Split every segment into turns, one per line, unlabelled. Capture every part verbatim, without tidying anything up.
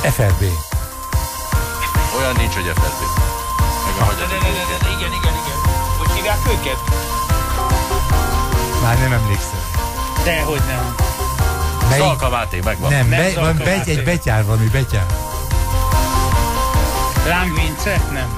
ef er bé.
Olyan nincs, hogy ef er bé. Meg a hagyatik.
Igen, igen, igen. Hogy hívják őket?
Már nem emlékszem.
Dehogy nem.
Melyik?
Szalka Máté, megvan.
Nem,
Nem
be, van
Szalka
be,
Máté.
egy betyár van, hogy betyár.
Rám Vince? Nem.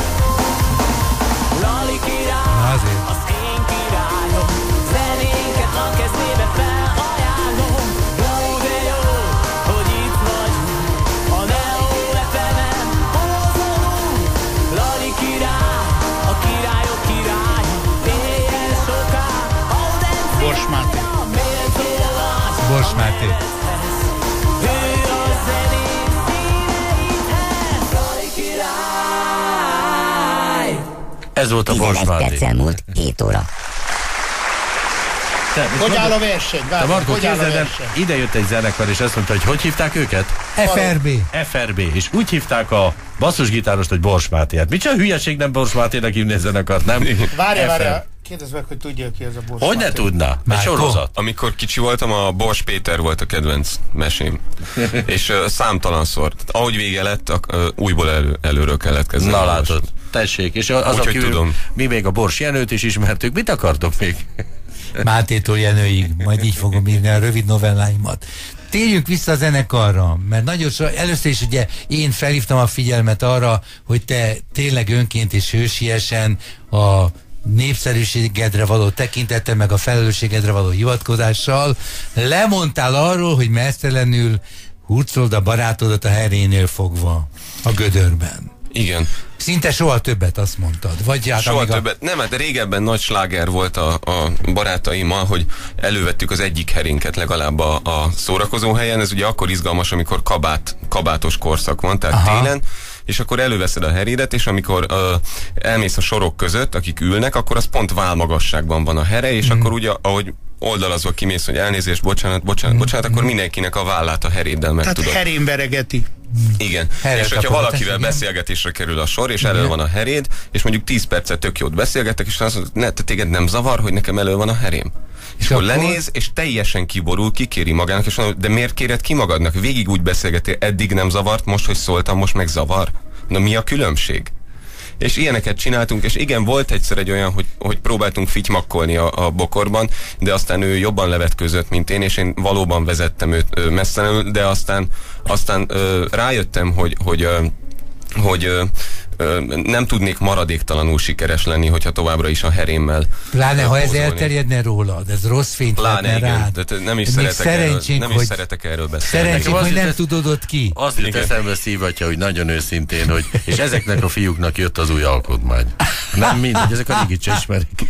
Lali király,
Na azért.
az én királyom, zenénket a kezébe felajánlom. Jó, de jó, hogy itt vagy, a Neo ef em-en mozogunk. Lali király, a királyok király, éljen soká, audencia.
Bors Máté.
Méltó vagy,
Bors Máté.
ő a zenék színeidhez. Lali király.
Ez volt a Bors
tizenegy
Máté.
perccel múlt hét óra.
Te, mit
Hogy
mondod?
áll a verseny?
Te
Várj,
Markó,
hogy áll a
képzeld el,
verseny?
ide jött egy zenekar, és azt mondta, hogy hogy hívták őket?
ef er bé.
ef er bé, és úgy hívták a basszusgitárost, hogy Bors Máté. Hát micsoda hülyeség nem Bors Mátének hívni a zenekart, nem?
Várja,
ef er.
várja. Kérdezd meg, hogy tudja ki ez a Bors
Hogy ne
Máté.
tudná? Egy
Márkó?
sorozat.
Amikor kicsi voltam, a Bors Péter volt a kedvenc mesém. És uh, számtalanszor. Ahogy vége lett, uh, újból elő, előről kellett kezdeni.
Na látod, tessék, és az,
Úgyhogy
aki
tudom.
mi még a Bors Jenőt is ismertük, mit akartok még?
Mátétól Jenőig, majd így fogom írni a rövid novelláimat. Térjünk vissza a zenekarra, mert nagyon so, először is ugye én felhívtam a figyelmet arra, hogy te tényleg önként és hősiesen a népszerűségedre való tekintettel, meg a felelősségedre való hivatkozással lemondtál arról, hogy mesztelenül hurcold a barátodat a herénél fogva a gödörben.
Igen.
Szinte soha többet, azt mondtad. Vagy hát
Soha
amíg a-
többet. Nem, hát régebben nagy sláger volt a, a barátaimmal, hogy elővettük az egyik herénket legalább a, a szórakozó helyen. Ez ugye akkor izgalmas, amikor kabát, kabátos korszak van, tehát
Aha.
télen, és akkor előveszed a herédet, és amikor uh, elmész a sorok között, akik ülnek, akkor az pont válmagasságban van a here, és
Mhm.
akkor ugye, ahogy oldalazva kimész, hogy elnézést, bocsánat, bocsánat, bocsánat, akkor mindenkinek a vállát a heréddel meg
Tehát
tudod.
herén veregeti.
Igen.
Helyre
És hogyha
kapod a
valakivel
testet,
beszélgetésre kerül a sor, és elő van a heréd, és mondjuk tíz percet tök jót beszélgettek, és azt mondod, ne, te téged nem zavar, hogy nekem elő van a herém. És,
És
akkor
akkor?
lenéz, és teljesen kiborul, kikéri magának, és mondod, de miért kéred ki magadnak? Végig úgy beszélgetél, eddig nem zavart, most, hogy szóltam, most meg zavar. Na mi a különbség? És ilyeneket csináltunk, és igen, volt egyszer egy olyan, hogy, hogy próbáltunk fitymakkolni a, a bokorban, de aztán ő jobban levetkőzött, mint én, és én valóban vezettem őt ö, messzelenül, de aztán, aztán ö, rájöttem, hogy, hogy, ö, hogy ö, ö, nem tudnék maradéktalanul sikeres lenni, hogyha továbbra is a herémmel
Pláne,
ö,
ha ez
pózolni.
elterjedne rólad, ez rossz fényt
Pláne,
vetne
igen,
rád.
de nem is,
Még
szeretek erről,
szerencsénk,
nem is
hogy-
szeretek erről beszélni.
Szerencsénk,
Nekem az
hogy nem
jut-
tudod ott ki.
Azt jut
Igen.
eszembe szívatja, hogy nagyon őszintén, hogy és ezeknek a fiúknak jött az új alkotmány. Nem mindegy, ezek a régit se ismerik.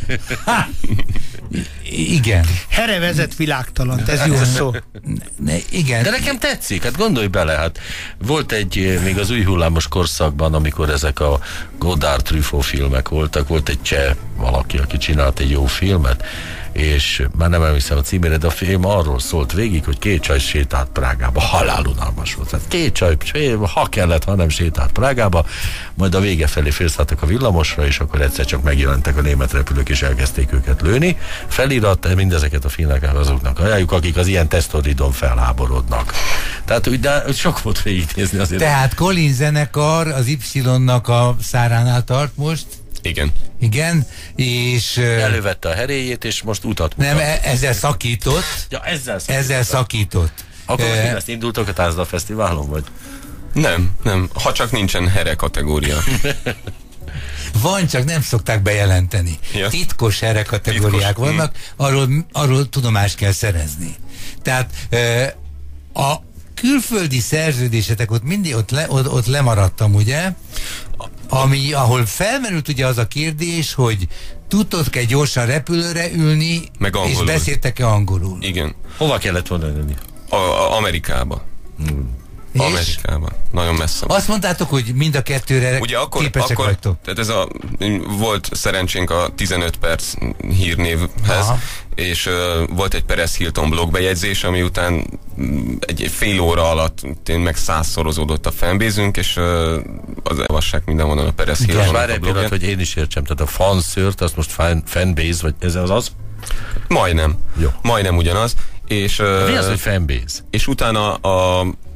I- Igen.
Here vezet világtalant, ez jó szó.
Ne, igen.
De nekem tetszik, hát gondolj bele, hát volt egy, eh, még az új hullámos korszakban, amikor ezek a Godard Truffaut filmek voltak, volt egy cseh valaki, aki csinált egy jó filmet, és már nem emlékszem a címére, de a film arról szólt végig, hogy két csaj sétált Prágába, halálunalmas volt. Tehát két csaj, ha kellett, ha nem sétált Prágába, majd a vége felé félszálltak a villamosra, és akkor egyszer csak megjelentek a német repülők, és elkezdték őket lőni. Felirat mindezeket a filmeket azoknak ajánljuk, akik az ilyen tesztoridon felháborodnak. Tehát úgy, de sok volt végignézni azért.
Tehát Colin zenekar az Y-nak a száránál tart most,
Igen.
igen, és ö,
Elővette a heréjét, és most utat mutat.
nem, e- ezzel szakított,
Ja, ezzel szakított.
ezzel szakított.
Akkor most
Ö,
mi lesz, indultok a Tázdal Fesztiválon, vagy?
Nem, nem. Ha csak nincsen here kategória.
Van, csak nem szokták bejelenteni.
Ja.
Titkos erre kategóriák
Titkos,
vannak, arról, arról tudomást kell szerezni. Tehát ö, a külföldi szerződésetek ott mindig ott, le, ott, ott lemaradtam, ugye? Ami, ahol felmerült ugye az a kérdés, hogy tudtok-e gyorsan repülőre ülni,
Meg
és
angolul.
beszéltek-e angolul?
Igen.
Hova kellett volna lenni?
A, a Amerikába.
És
Amerikában. Nagyon messze.
azt mondtátok, hogy mind a kettőre
Ugye akkor,
képesek
akkor
vagytok.
tehát ez a, volt szerencsénk a tizenöt perc hírnévhez,
Aha.
és uh, volt egy Perez Hilton blogbejegyzés, ami után mm, egy, egy fél óra alatt tényleg meg százszorozódott a fanbase-ünk, és uh, az elvassák mindenhonnan a Perez
Igen.
Hilton
Várj
a
egy pillanat,
blogját.
hogy én is értsem. Tehát a fanszört, azt most fan, fanbase, vagy ez az az?
Majdnem.
Jó.
Majdnem ugyanaz. És, uh,
Mi az, hogy fanbase?
és utána a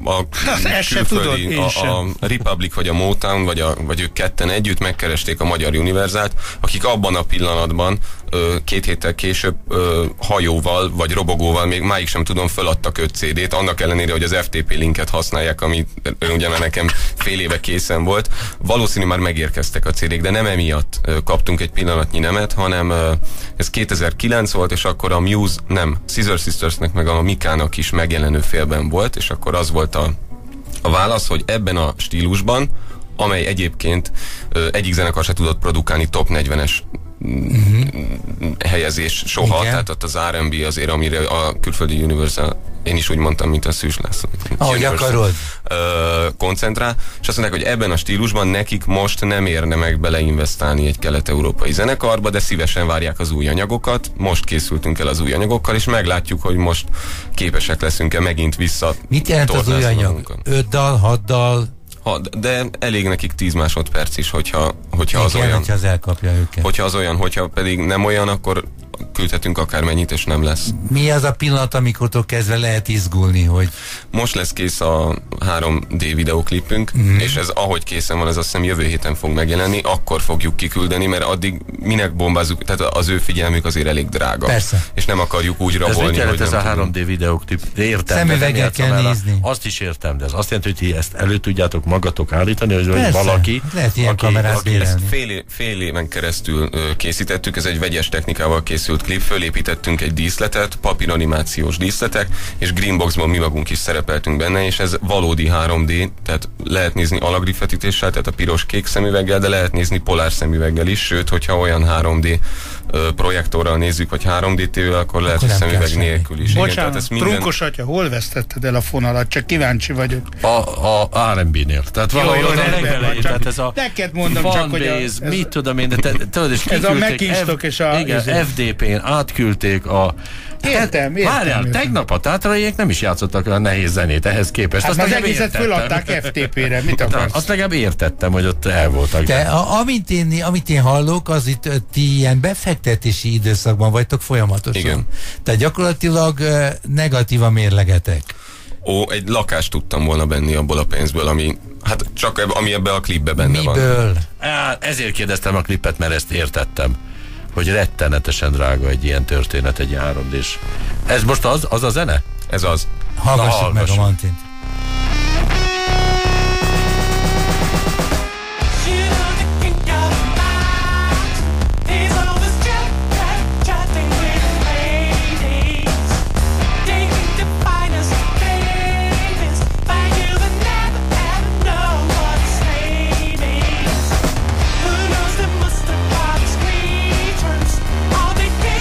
a
ezt se tudod, én
a,
sem.
a Republic vagy a Motown, vagy, a, vagy ők ketten együtt megkeresték a Magyar Univerzát, akik abban a pillanatban ö, két héttel később ö, hajóval vagy robogóval, még máig sem tudom, föladtak öt cé dét, annak ellenére, hogy az ef té pé linket használják, ami ugye már nekem fél éve készen volt. Valószínű már megérkeztek a cé dék, de nem emiatt ö, kaptunk egy pillanatnyi nemet, hanem ö, ez kétezer-kilenc volt, és akkor a Muse, nem, Scissor Sistersnek meg a Mikának is megjelenő félben volt, és akkor az volt a, a válasz, hogy ebben a stílusban, amely egyébként ö, egyik zenekar se tudott produkálni top negyvenes uh-huh. helyezés soha, igen. Tehát ott az er and bé azért, amire a külföldi Universal, én is úgy mondtam, mint a Szűs László.
Ahogy akarod.
Ö, koncentrál, és azt mondják, hogy ebben a stílusban nekik most nem érne meg beleinvestálni egy kelet-európai zenekarba, de szívesen várják az új anyagokat. Most készültünk el az új anyagokkal, és meglátjuk, hogy most képesek leszünk-e megint vissza.
Mit jelent az új anyag? Öt dal, hat dal?
Ha, de elég nekik tíz másodperc is, hogyha, hogyha az
igen,
olyan.
hogyha az elkapja őket.
Hogyha az olyan, hogyha pedig nem olyan, akkor küldhetünk akármennyit, és nem lesz.
Mi az a pillanat, amikortól kezdve lehet izgulni, hogy...
Most lesz kész a három dé videóklipünk, mm. és ez ahogy készen van, ez azt hiszem jövő héten fog megjelenni, akkor fogjuk kiküldeni, mert addig minek bombázzuk, tehát az ő figyelmük azért elég drága.
Persze.
És nem akarjuk úgy rabolni,
ez mit jelent,
hogy
ez a három dé videóklip? Értem.
Szemüveggel kell nézni.
Azt is értem, de ez azt jelenti, hogy ti ezt elő tudjátok magatok állítani, hogy
persze.
Valaki...
Lehet ilyen
aki,
kamerát
aki
bérelni.
Fél, fél éven keresztül ö, készítettük, ez egy vegyes technikával készült klip, fölépítettünk egy díszletet, papíranimációs díszletek, és Greenboxban mi magunk is szerepeltünk benne, és ez valódi három dé, tehát lehet nézni alagriffetítéssel, tehát a piros-kék szemüveggel, de lehet nézni polár szemüveggel is, sőt, hogyha olyan három dé ö, projektorral nézzük, vagy három dé tévével, akkor lehet,
akkor
hogy szemüveg nélkül is.
Bocsánat,
Igen, minden...
trunkos atya, hol vesztetted el a fonalat? Csak kíváncsi vagyok.
A, a er and bé-nél. Tehát valahol
jó,
az a
rendben van,
legelején,
csak
tehát ez a
neked mondom csak, hogy a-
fanbase,
ez-
mit tudom én, de te, tudod, és
Ez a
kiküldték
McKinstock
F-
és a-
igen,
izé.
ef dé pén átküldték a...
Értem, értem,
Várjál,
értem.
tegnap a tátraiék nem is játszottak olyan nehéz zenét ehhez képest.
Hát
Azt
az
legalább
egészet
értettem.
föladták ef té pére, mit
Na,
akarsz?
azt legalább értettem, hogy ott el voltak.
De a, amit, én, amit én hallok, az itt ö, ti ilyen befektetési időszakban vagytok folyamatosan.
Igen.
Tehát gyakorlatilag ö, negatív a mérlegetek.
Ó, egy lakást tudtam volna benni abból a pénzből, ami, hát csak eb, ami ebbe a klipbe benne van.
Miből?
Á, ezért kérdeztem a klipet, mert ezt értettem. Hogy rettenetesen drága egy ilyen történet, egy három dés. Ez most az, az a zene?
Ez az.
Hallgassuk
Na,
meg a
hallgassuk.
Mantint.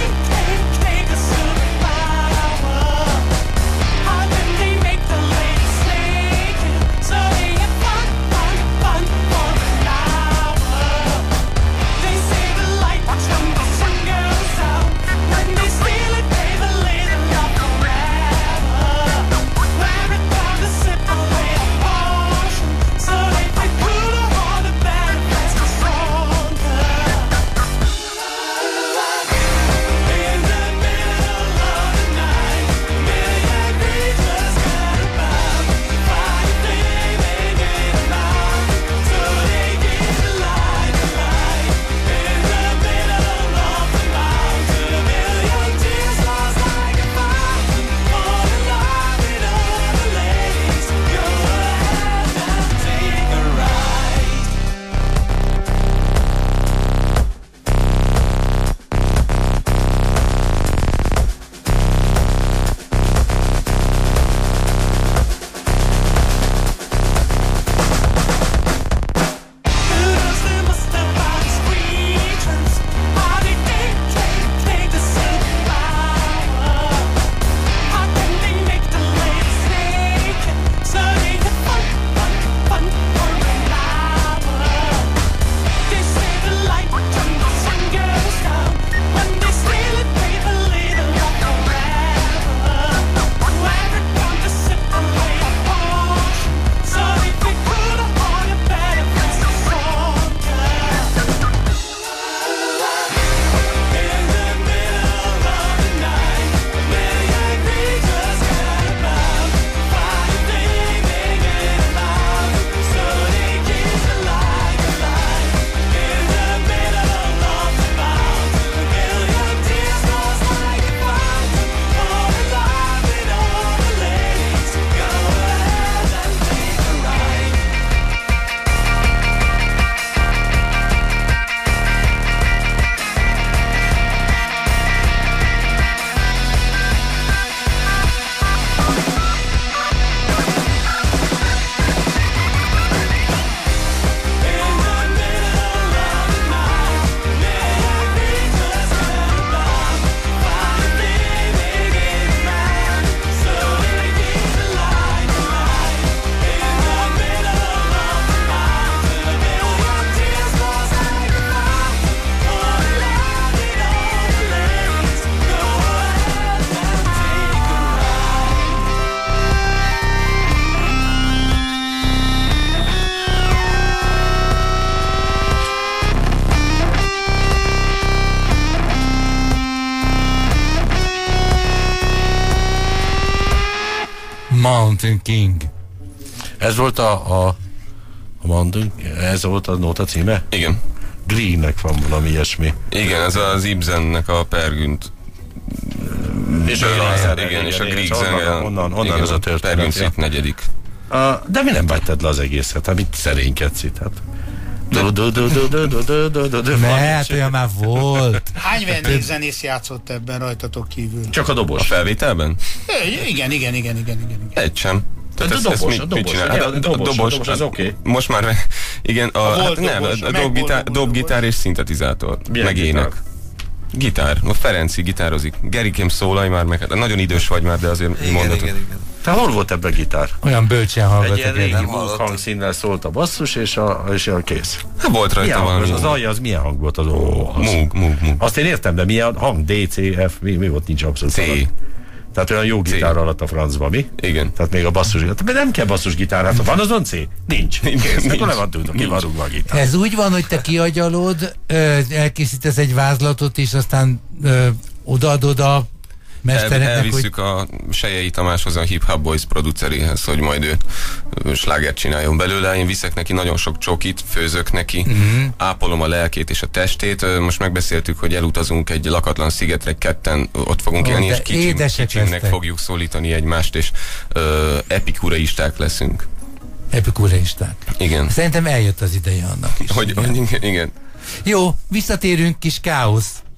How can they make the ladies
Mountain King.
Ez volt a, a, a Mountain, ez volt a nóta címe?
Igen.
Greennek van valami ilyesmi.
Igen, ez az Ibsennek a Pergünt.
És
Ből
a-
áll,
igen,
igen, és a
igen,
Grieg
és onnan-
zene.
onnan- onnan
igen,
ez a történet,
Pergünt
ja.
szit negyedik.
A, de mi nem vágytad le az egészet? Hát mit szerénykedsz itt? Hát. Du- du- du- du- du- du- du- du- du- du-
Ne,
van
hát
is.
olyan már volt.
Hány vendégzenész játszott ebben rajtatok kívül?
Csak a
A
dobos.
felvételben?
É, igen, igen, igen, igen, igen, igen.
Egy sem.
Tehát a
ezt-
dobos,
ezt mit-
a
mit
dobos,
csinál?
ugye?
Hát
A dobos, a dobos, az oké.
Most már, igen, a,
A
hát
volt
nem,
dobos,
a
a
dobgitár,
megvolt dobos.
dobgitár és szintetizátor,
Milyen
meg
gitár?
ének. Gitár, a Ferenci gitározik. Gerikém, szólalj már meg, hát nagyon idős vagy már, de azért mondatok.
Te hol volt ebben a gitár?
Olyan bölcsen
Egy
hallgatok
ilyen
én,
régi
nem?
múlt hangszínnel szólt a basszus, és a, és a kész.
Hát volt rajta
Milyen hang
valami.
az? Az alja, az milyen hang volt? Az, ó, az.
Múg, múg, múg.
Azt én értem, de milyen hang? D, C, F, mi, mi volt? Nincs abszolút.
C.
szalad. Tehát olyan jó gitár alatt a francba, mi?
Igen.
Tehát még a basszus gitár. De nem kell basszus gitár, hát ha van azon C? Nincs. Kész,
Nincs.
akkor le van tudva, ki van rúgva a gitár.
Ez úgy van, hogy te kiagyalod, ö, elkészítesz egy vázlatot, és aztán ö, odaadod a
El,
mestereknek, hogy
elvisszük a Sejei Tamáshoz, a Hip Hop Boys produceréhez, hogy majd ő, ő slágert csináljon belőle. Én viszek neki nagyon sok csokit, főzök neki, uh-huh. ápolom a lelkét és a testét. Ö, Most megbeszéltük, hogy elutazunk egy lakatlan szigetre, ketten ott fogunk
Ó,
élni,
de
és kicsin,
édesek
kicsinnek
lesztek.
fogjuk szólítani egymást, és ö, epikureisták leszünk.
epikureisták.
Igen.
Szerintem eljött az ideje annak is.
Hogy,
Igen.
hogy igen, igen.
Jó, visszatérünk, kis káosz.